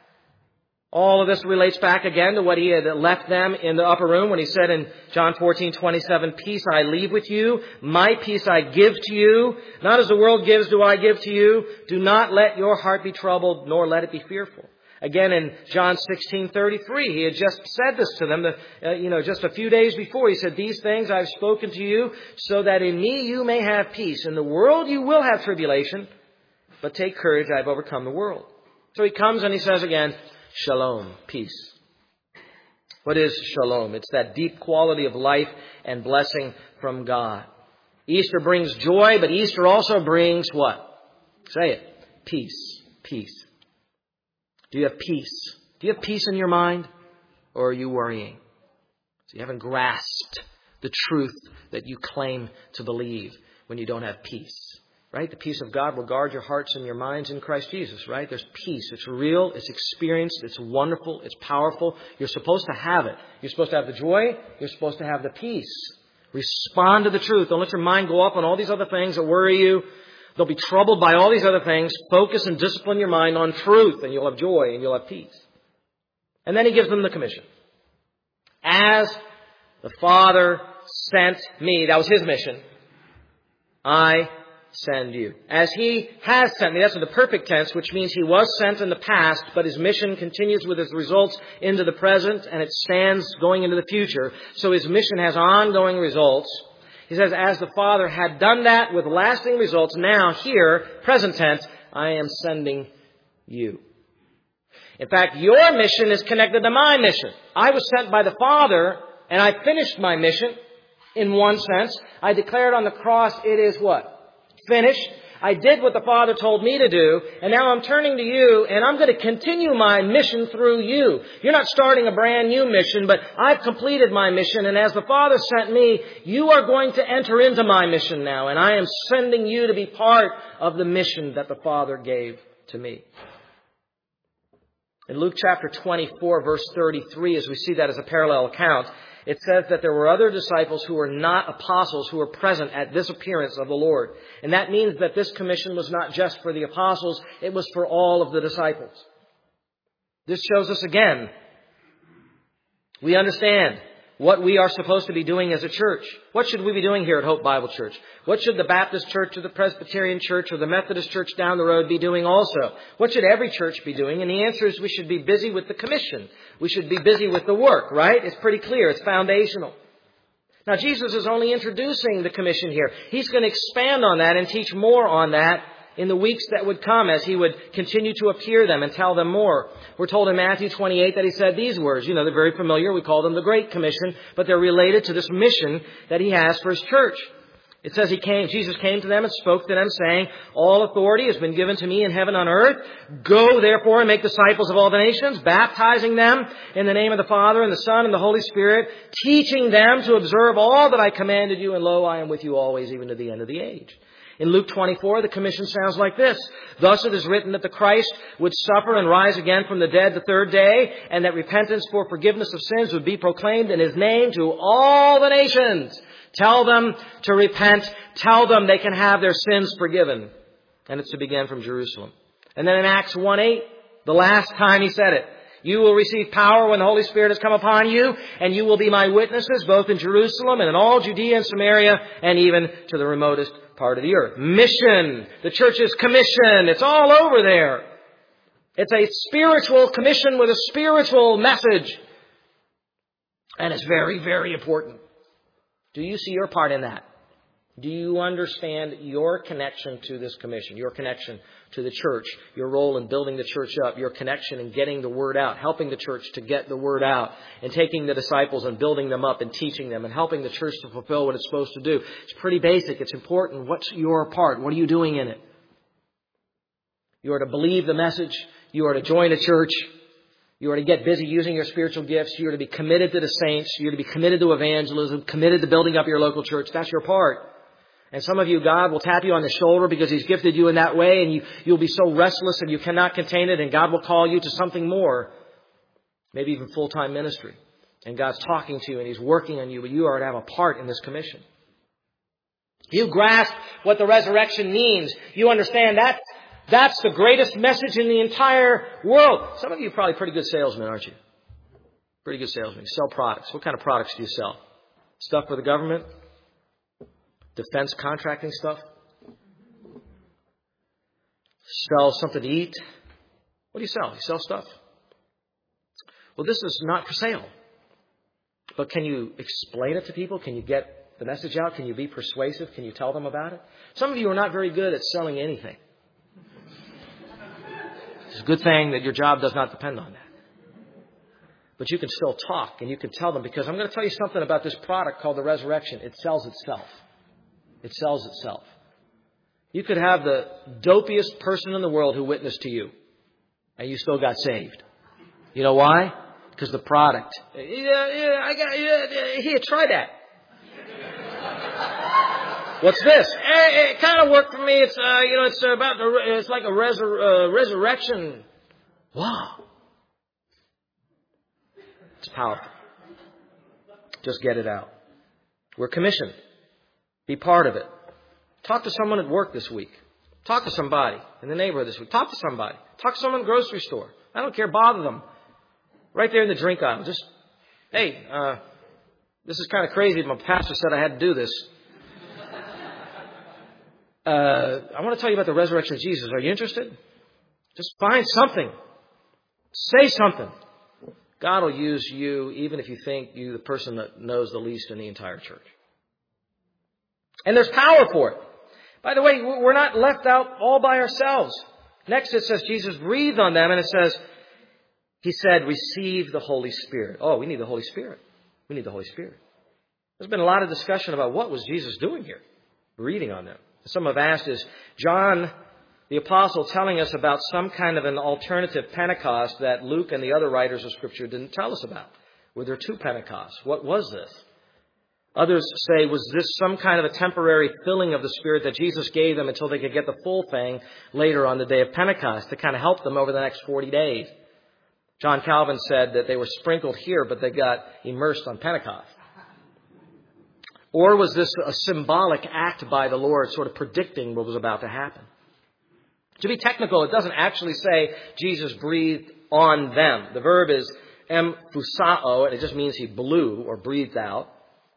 All of this relates back again to what He had left them in the upper room when He said in John fourteen twenty-seven, peace I leave with you, my peace I give to you. Not as the world gives do I give to you. Do not let your heart be troubled, nor let it be fearful. Again in John sixteen thirty-three, He had just said this to them, the, uh, you know, just a few days before. He said, these things I have spoken to you so that in me you may have peace. In the world you will have tribulation, but take courage, I have overcome the world. So He comes and He says again, shalom, peace. What is shalom? It's that deep quality of life and blessing from God. Easter brings joy, but Easter also brings what? Say it. Peace. Peace. Do you have peace? Do you have peace in your mind? Or are you worrying? So you haven't grasped the truth that you claim to believe when you don't have peace. Right? The peace of God will guard your hearts and your minds in Christ Jesus, right? There's peace. It's real. It's experienced. It's wonderful. It's powerful. You're supposed to have it. You're supposed to have the joy. You're supposed to have the peace. Respond to the truth. Don't let your mind go up on all these other things that worry you. They'll be troubled by all these other things. Focus and discipline your mind on truth, and you'll have joy and you'll have peace. And then He gives them the commission. As the Father sent me, that was His mission, I send you. As He has sent me, that's in the perfect tense, which means He was sent in the past, but His mission continues with His results into the present, and it stands going into the future. So His mission has ongoing results. He says, as the Father had done that with lasting results, now here, present tense, I am sending you. In fact, your mission is connected to my mission. I was sent by the Father, and I finished my mission in one sense. I declared on the cross, it is what? Finished. I did what the Father told me to do, and now I'm turning to you, and I'm going to continue my mission through you. You're not starting a brand new mission, but I've completed my mission, and as the Father sent me, you are going to enter into my mission now, and I am sending you to be part of the mission that the Father gave to me. In Luke chapter twenty-four, verse thirty-three, as we see that as a parallel account, it says that there were other disciples who were not apostles who were present at this appearance of the Lord. And that means that this commission was not just for the apostles, it was for all of the disciples. This shows us again, we understand what we are supposed to be doing as a church. What should we be doing here at Hope Bible Church? What should the Baptist Church or the Presbyterian Church or the Methodist Church down the road be doing also? What should every church be doing? And the answer is we should be busy with the commission. We should be busy with the work, right? It's pretty clear. It's foundational. Now, Jesus is only introducing the commission here. He's going to expand on that and teach more on that in the weeks that would come as he would continue to appear them and tell them more. We're told in Matthew twenty-eight that he said these words. You know, they're very familiar. We call them the Great Commission, but they're related to this mission that he has for his church. It says he came, Jesus came to them and spoke to them saying, all authority has been given to me in heaven and on earth. Go therefore and make disciples of all the nations, baptizing them in the name of the Father and the Son and the Holy Spirit, teaching them to observe all that I commanded you, and lo, I am with you always, even to the end of the age. In Luke twenty-four, the commission sounds like this. Thus it is written that the Christ would suffer and rise again from the dead the third day, and that repentance for forgiveness of sins would be proclaimed in His name to all the nations. Tell them to repent. Tell them they can have their sins forgiven. And it's to begin from Jerusalem. And then in Acts one eight, the last time He said it, you will receive power when the Holy Spirit has come upon you, and you will be my witnesses both in Jerusalem and in all Judea and Samaria, and even to the remotest part of the earth. Mission. The church's commission. It's all over there. It's a spiritual commission with a spiritual message. And it's very, very important. Do you see your part in that? Do you understand your connection to this commission, your connection to the church, your role in building the church up, your connection in getting the word out, helping the church to get the word out, and taking the disciples and building them up and teaching them and helping the church to fulfill what it's supposed to do? It's pretty basic. It's important. What's your part? What are you doing in it? You are to believe the message. You are to join a church. You are to get busy using your spiritual gifts. You are to be committed to the saints. You are to be committed to evangelism, committed to building up your local church. That's your part. And some of you, God will tap you on the shoulder because He's gifted you in that way, and you, you'll be so restless and you cannot contain it, and God will call you to something more, maybe even full-time ministry. And God's talking to you and He's working on you, but you are to have a part in this commission. You grasp what the resurrection means. You understand that that's the greatest message in the entire world. Some of you are probably pretty good salesmen, aren't you? Pretty good salesmen. You sell products. What kind of products do you sell? Stuff for the government? Defense contracting stuff? Sell something to eat? What do you sell? You sell stuff? Well, this is not for sale. But can you explain it to people? Can you get the message out? Can you be persuasive? Can you tell them about it? Some of you are not very good at selling anything. It's a good thing that your job does not depend on that. But you can still talk and you can tell them, because I'm going to tell you something about this product called the resurrection. It sells itself. It sells itself. You could have the dopiest person in the world who witnessed to you, and you still got saved. You know why? Because the product. Yeah, yeah, I got. Yeah, yeah, here, try that. What's this? Hey, it kind of worked for me. It's uh, you know, it's about the. It's like a resur- uh, resurrection. Wow. It's powerful. Just get it out. We're commissioned. Be part of it. Talk to someone at work this week. Talk to somebody in the neighborhood this week. Talk to somebody. Talk to someone in the grocery store. I don't care. Bother them. Right there in the drink aisle. Just, hey, uh, this is kind of crazy. My pastor said I had to do this. Uh, I want to tell you about the resurrection of Jesus. Are you interested? Just find something. Say something. God will use you even if you think you're the person that knows the least in the entire church. And there's power for it. By the way, we're not left out all by ourselves. Next it says Jesus breathed on them, and it says, He said, receive the Holy Spirit. Oh, we need the Holy Spirit. We need the Holy Spirit. There's been a lot of discussion about what was Jesus doing here. Breathing on them. Some have asked, is John the Apostle telling us about some kind of an alternative Pentecost that Luke and the other writers of Scripture didn't tell us about? Were there two Pentecosts? What was this? Others say, was this some kind of a temporary filling of the Spirit that Jesus gave them until they could get the full thing later on the day of Pentecost to kind of help them over the next forty days? John Calvin said that they were sprinkled here, but they got immersed on Pentecost. Or was this a symbolic act by the Lord, sort of predicting what was about to happen? To be technical, it doesn't actually say Jesus breathed on them. The verb is emphusao, and it just means he blew or breathed out.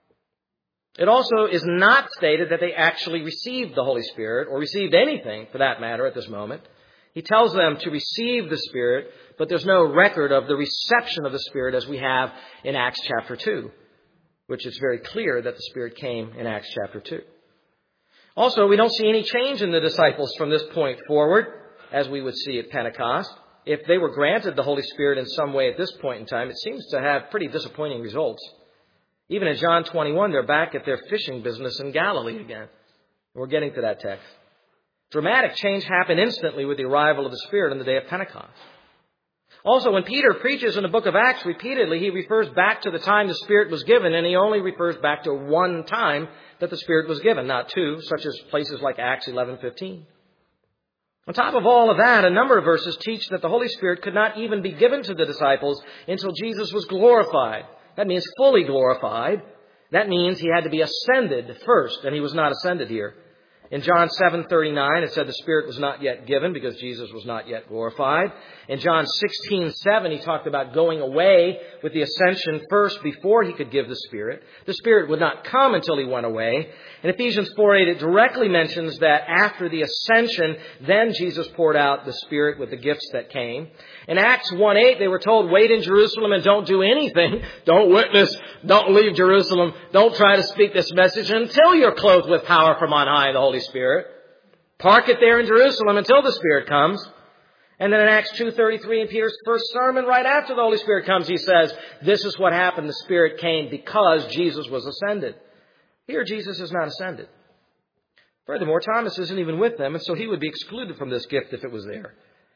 It also is not stated that they actually received the Holy Spirit, or received anything, for that matter, at this moment. He tells them to receive the Spirit, but there's no record of the reception of the Spirit as we have in Acts chapter two, which is very clear that the Spirit came in Acts chapter two. Also, we don't see any change in the disciples from this point forward, as we would see at Pentecost. If they were granted the Holy Spirit in some way at this point in time, it seems to have pretty disappointing results. Even in John twenty-one, they're back at their fishing business in Galilee again. We're getting to that text. Dramatic change happened instantly with the arrival of the Spirit on the day of Pentecost. Also, when Peter preaches in the book of Acts repeatedly, he refers back to the time the Spirit was given, and he only refers back to one time that the Spirit was given, not two, such as places like Acts eleven fifteen. On top of all of that, a number of verses teach that the Holy Spirit could not even be given to the disciples until Jesus was glorified. That means fully glorified. That means he had to be ascended first, and he was not ascended here. In John seven thirty-nine, it said the Spirit was not yet given because Jesus was not yet glorified. In John sixteen seven, he talked about going away with the ascension first before he could give the Spirit. The Spirit would not come until he went away. In Ephesians four eight, it directly mentions that after the ascension, then Jesus poured out the Spirit with the gifts that came. In Acts one eight, they were told, wait in Jerusalem and don't do anything. Don't witness. Don't leave Jerusalem. Don't try to speak this message until you're clothed with power from on high, the Holy Spirit. Park it there in Jerusalem until the Spirit comes. And then in Acts two thirty-three, in Peter's first sermon, right after the Holy Spirit comes, he says, this is what happened. The Spirit came because Jesus was ascended. Here, Jesus is not ascended. Furthermore, Thomas isn't even with them, and so he would be excluded from this gift if it was there.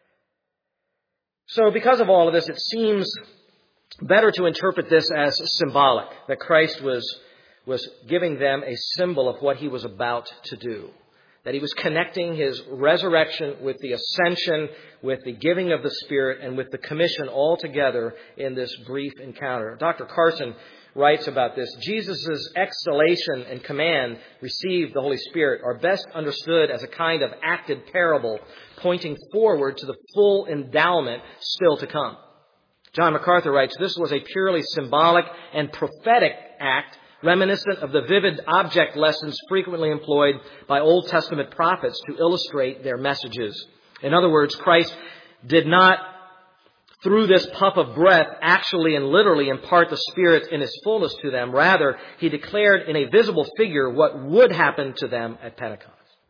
So because of all of this, it seems better to interpret this as symbolic, that Christ was, was giving them a symbol of what he was about to do. That he was connecting his resurrection with the ascension, with the giving of the Spirit, and with the commission all together in this brief encounter. Doctor Carson writes about this. Jesus' exhalation and command, receive the Holy Spirit, are best understood as a kind of acted parable pointing forward to the full endowment still to come. John MacArthur writes, this was a purely symbolic and prophetic act, reminiscent of the vivid object lessons frequently employed by Old Testament prophets to illustrate their messages. In other words, Christ did not, through this puff of breath, actually and literally impart the Spirit in His fullness to them. Rather, He declared in a visible figure what would happen to them at Pentecost.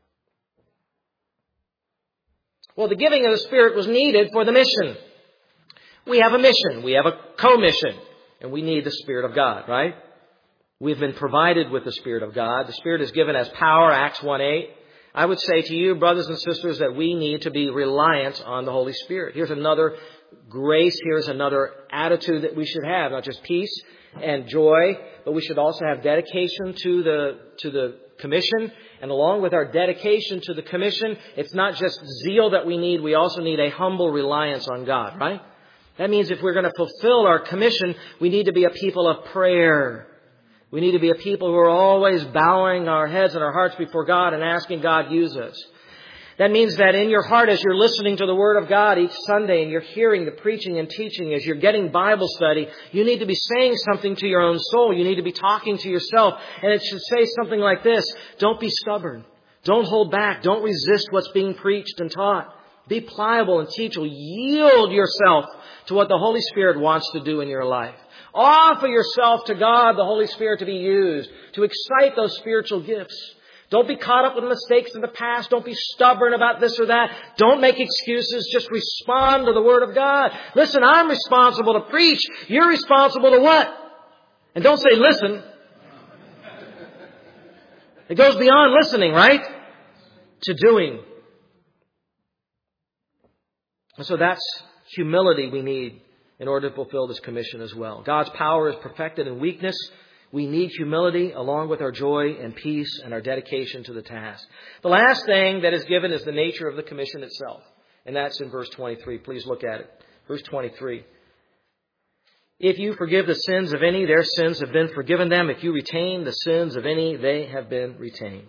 Well, the giving of the Spirit was needed for the mission. We have a mission. We have a co-mission. And we need the Spirit of God, right? We've been provided with the Spirit of God. The Spirit is given as power, Acts one eight. I would say to you, brothers and sisters, that we need to be reliant on the Holy Spirit. Here's another grace. Here's another attitude that we should have. Not just peace and joy, but we should also have dedication to the, to the commission. And along with our dedication to the commission, it's not just zeal that we need. We also need a humble reliance on God, right? That means if we're going to fulfill our commission, we need to be a people of prayer. We need to be a people who are always bowing our heads and our hearts before God and asking God, use us. That means that in your heart, as you're listening to the Word of God each Sunday and you're hearing the preaching and teaching, as you're getting Bible study, you need to be saying something to your own soul. You need to be talking to yourself. And it should say something like this: don't be stubborn. Don't hold back. Don't resist what's being preached and taught. Be pliable and teachable. Yield yourself to what the Holy Spirit wants to do in your life. Offer yourself to God, the Holy Spirit, to be used, to excite those spiritual gifts. Don't be caught up with mistakes in the past. Don't be stubborn about this or that. Don't make excuses. Just respond to the Word of God. Listen, I'm responsible to preach. You're responsible to what? And don't say listen. It goes beyond listening, right? to doing. And so that's humility we need in order to fulfill this commission as well. God's power is perfected in weakness. We need humility along with our joy and peace and our dedication to the task. The last thing that is given is the nature of the commission itself. And that's in verse twenty-three. Please look at it. Verse twenty-three. If you forgive the sins of any, their sins have been forgiven them. If you retain the sins of any, they have been retained.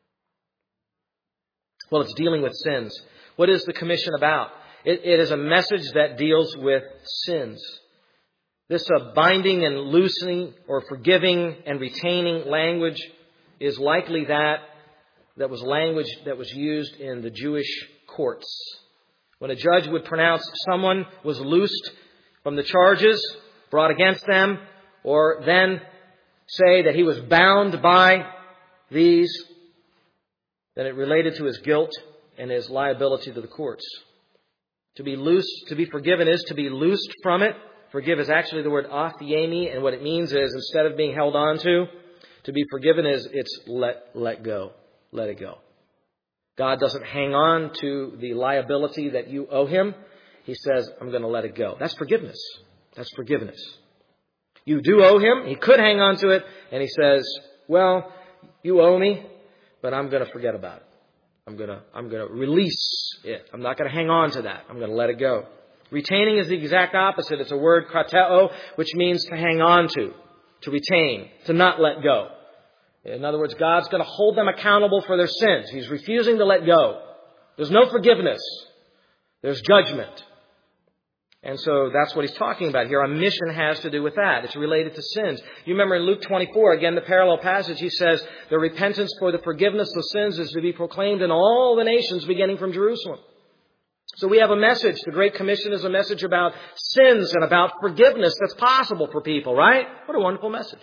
Well, it's dealing with sins. What is the commission about? It, it is a message that deals with sins. This uh, binding and loosening or forgiving and retaining language is likely that that was language that was used in the Jewish courts. When a judge would pronounce someone was loosed from the charges brought against them, or then say that he was bound by these, then it related to his guilt and his liability to the courts. To be loosed, to be forgiven is to be loosed from it. Forgive is actually the word aphiemi, and what it means is instead of being held on to, to be forgiven is it's let let go. Let it go. God doesn't hang on to the liability that you owe Him. He says, I'm going to let it go. That's forgiveness. That's forgiveness. You do owe Him. He could hang on to it, and He says, well, you owe me, but I'm going to forget about it. I'm going to, I'm going to release it. I'm not going to hang on to that. I'm going to let it go. Retaining is the exact opposite. It's a word, krateo, which means to hang on to, to retain, to not let go. In other words, God's going to hold them accountable for their sins. He's refusing to let go. There's no forgiveness. There's judgment. And so that's what he's talking about here. Our mission has to do with that. It's related to sins. You remember in Luke twenty-four, again, the parallel passage, he says, the repentance for the forgiveness of sins is to be proclaimed in all the nations beginning from Jerusalem. So we have a message. The Great Commission is a message about sins and about forgiveness that's possible for people, right? What a wonderful message.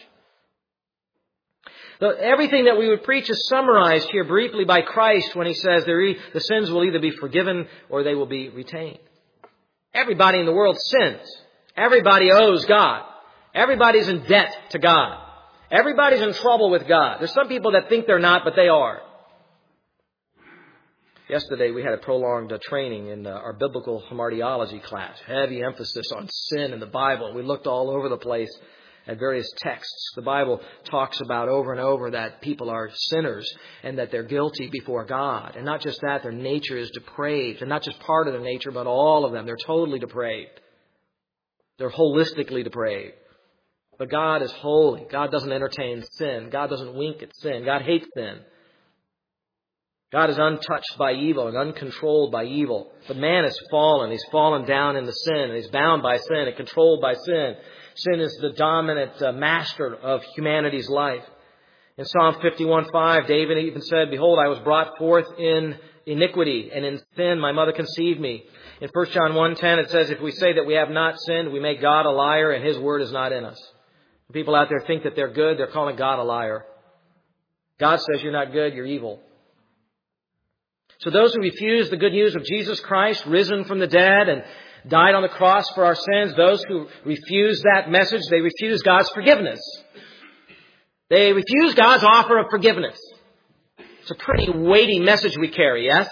The, everything that we would preach is summarized here briefly by Christ when He says the sins will either be forgiven or they will be retained. Everybody in the world sins. Everybody owes God. Everybody's in debt to God. Everybody's in trouble with God. There's some people that think they're not, but they are. Yesterday we had a prolonged uh, training in uh, our biblical hamartiology class. Heavy emphasis on sin in the Bible. We looked all over the place at various texts. The Bible talks about over and over that people are sinners and that they're guilty before God. And not just that, their nature is depraved. And not just part of their nature, but all of them. They're totally depraved. They're holistically depraved. But God is holy. God doesn't entertain sin. God doesn't wink at sin. God hates sin. God is untouched by evil and uncontrolled by evil. But man is fallen. He's fallen down into sin. And he's bound by sin and controlled by sin. Sin is the dominant uh, master of humanity's life. In Psalm fifty-one five, David even said, behold, I was brought forth in iniquity, and in sin my mother conceived me. In First John one ten, it says, if we say that we have not sinned, we make God a liar, and His word is not in us. People out there think that they're good. They're calling God a liar. God says you're not good, you're evil. So those who refuse the good news of Jesus Christ, risen from the dead and died on the cross for our sins, those who refuse that message, they refuse God's forgiveness. They refuse God's offer of forgiveness. It's a pretty weighty message we carry, yes?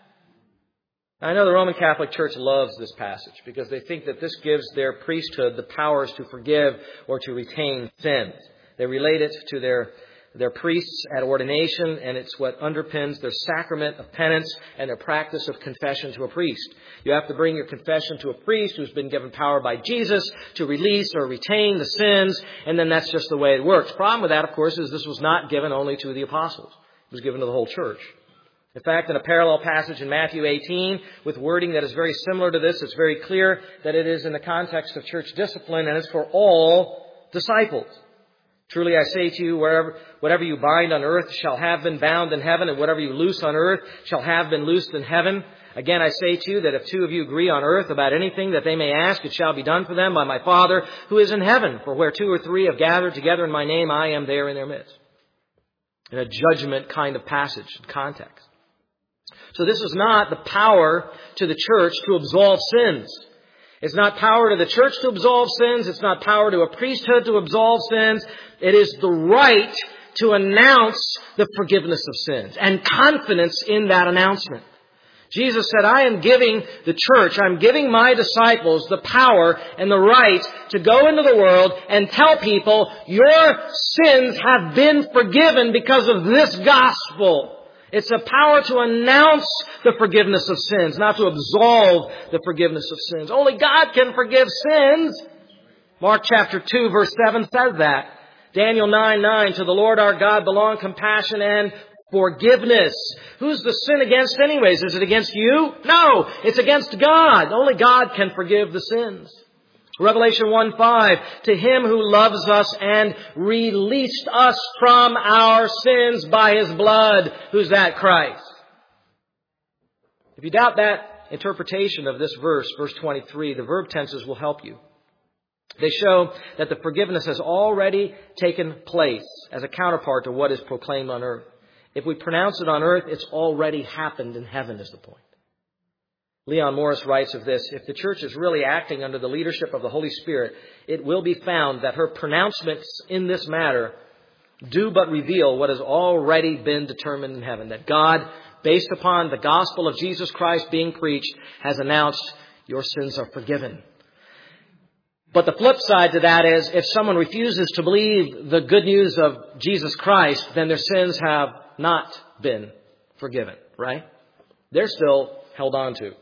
I know the Roman Catholic Church loves this passage because they think that this gives their priesthood the powers to forgive or to retain sins. They relate it to their Their priests at ordination, and it's what underpins their sacrament of penance and their practice of confession to a priest. You have to bring your confession to a priest who's been given power by Jesus to release or retain the sins, and then that's just the way it works. The problem with that, of course, is this was not given only to the apostles. It was given to the whole church. In fact, in a parallel passage in Matthew eighteen, with wording that is very similar to this, it's very clear that it is in the context of church discipline, and it's for all disciples. Truly I say to you, wherever, whatever you bind on earth shall have been bound in heaven, and whatever you loose on earth shall have been loosed in heaven. Again, I say to you that if two of you agree on earth about anything that they may ask, it shall be done for them by my Father who is in heaven. For where two or three have gathered together in my name, I am there in their midst. In a judgment kind of passage and context. So this is not the power to the church to absolve sins. It's not power to the church to absolve sins. It's not power to a priesthood to absolve sins. It is the right to announce the forgiveness of sins and confidence in that announcement. Jesus said, I am giving the church, I'm giving my disciples the power and the right to go into the world and tell people, your sins have been forgiven because of this gospel. It's a power to announce the forgiveness of sins, not to absolve the forgiveness of sins. Only God can forgive sins. Mark chapter two verse seven says that. Daniel nine nine, to the Lord our God belong compassion and forgiveness. Who's the sin against anyways? Is it against you? No, it's against God. Only God can forgive the sins. Revelation one five, to Him who loves us and released us from our sins by His blood. Who's that? Christ. If you doubt that interpretation of this verse, verse twenty-three, the verb tenses will help you. They show that the forgiveness has already taken place as a counterpart to what is proclaimed on earth. If we pronounce it on earth, it's already happened in heaven is the point. Leon Morris writes of this, if the church is really acting under the leadership of the Holy Spirit, it will be found that her pronouncements in this matter do but reveal what has already been determined in heaven. That God, based upon the gospel of Jesus Christ being preached, has announced your sins are forgiven. But the flip side to that is, if someone refuses to believe the good news of Jesus Christ, then their sins have not been forgiven, right? They're still held on to.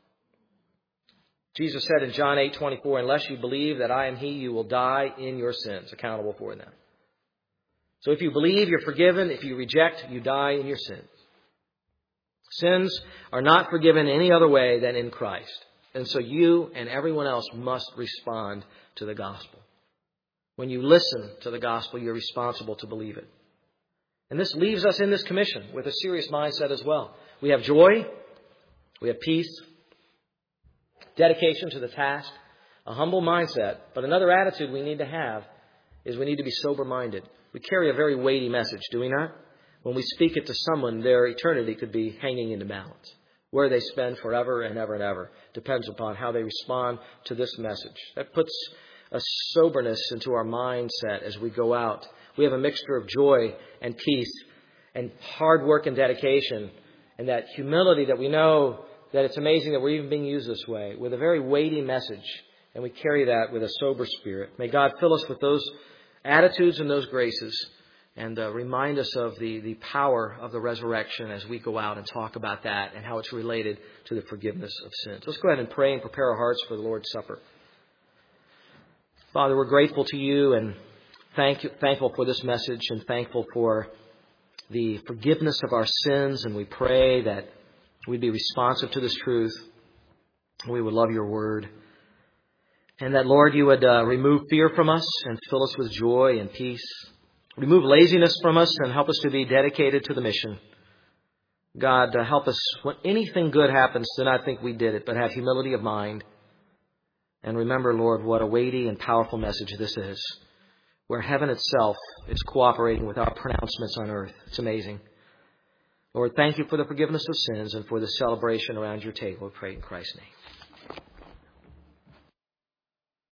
Jesus said in John eight twenty-four, unless you believe that I am He, you will die in your sins, accountable for them. So if you believe, you're forgiven. If you reject, you die in your sins. Sins are not forgiven any other way than in Christ. And so you and everyone else must respond to the gospel. When you listen to the gospel, you're responsible to believe it. And this leaves us in this commission with a serious mindset as well. We have joy, we have peace, dedication to the task, a humble mindset. But another attitude we need to have is we need to be sober-minded. We carry a very weighty message, do we not? When we speak it to someone, their eternity could be hanging in the balance. Where they spend forever and ever and ever depends upon how they respond to this message. That puts a soberness into our mindset as we go out. We have a mixture of joy and peace and hard work and dedication and that humility that we know that it's amazing that we're even being used this way with a very weighty message. And we carry that with a sober spirit. May God fill us with those attitudes and those graces and uh, remind us of the, the power of the resurrection as we go out and talk about that and how it's related to the forgiveness of sins. Let's go ahead and pray and prepare our hearts for the Lord's Supper. Father, we're grateful to you and thank you, thankful for this message and thankful for the forgiveness of our sins. And we pray that we'd be responsive to this truth. We would love your word. And that, Lord, you would uh, remove fear from us and fill us with joy and peace. Remove laziness from us and help us to be dedicated to the mission. God, uh, help us when anything good happens to not think we did it, but have humility of mind. And remember, Lord, what a weighty and powerful message this is, where heaven itself is cooperating with our pronouncements on earth. It's amazing. Lord, thank you for the forgiveness of sins and for the celebration around your table. We pray in Christ's name.